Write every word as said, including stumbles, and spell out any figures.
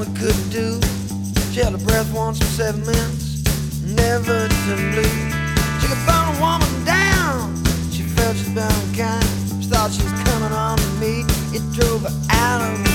it couldn't do. She held her breath once for seven minutes, never to lose. She could burn a woman down. She felt she's bound kind. She thought she was coming on to me. It drove her out of